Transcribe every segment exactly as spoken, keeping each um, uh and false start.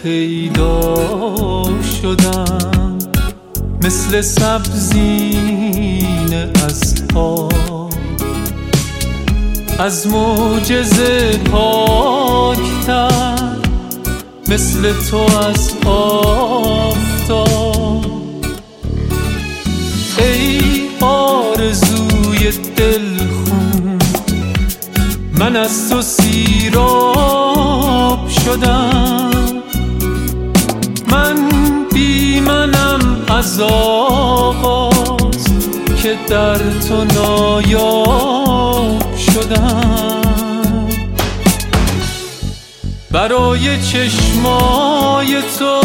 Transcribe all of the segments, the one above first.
پیدا شدم، مثل سبزینه از پا، از معجزه پاکتر، مثل تو از آفتاب. ای آرزوی دلخون، من از تو سیراب شدم، من بی منم از آغاز که در تو نایاب شدم. برای چشمای تو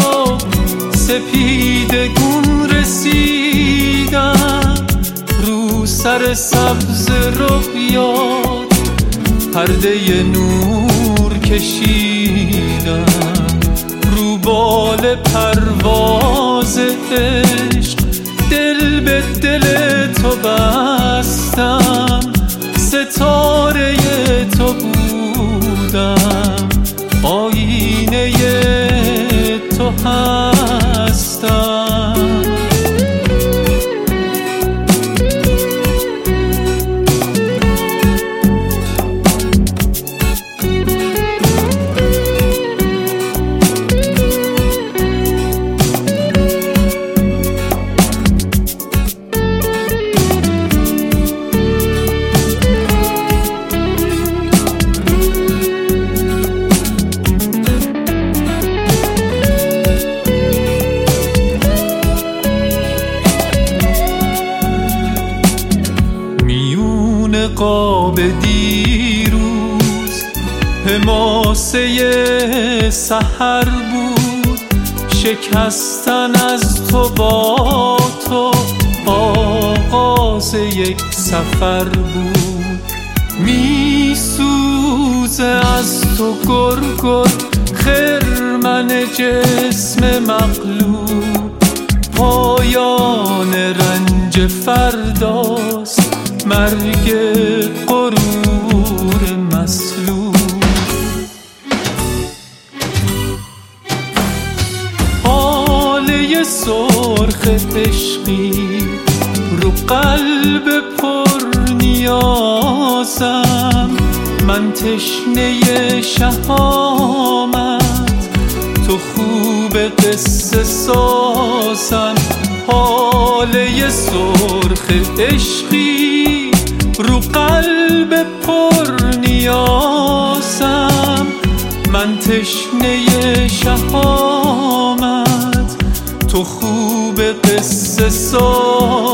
سپیدگون رسیدم، رو سر سبز رویات پرده نور کشیدم، رو بال پرواز عشق دل به دل تو بستم، ستاره تو بودم، آینه تو هستم. قاب دیروز حماسه سحر بود، شکستن از تو با تو آغاز یک سفر بود. می سوزه از تو گرگر خرمن جسم مغلوب، پایان رنج فرداست، مرگ غرور مسلوب. حاله سرخ عشقی رو قلب پر نیازم، من تشنه شهامت، تو خوب قصه سازم. حاله سرخ عشقی رو قلب پر نیازم، من تشنه شهامت، تو خوب قصه سازم.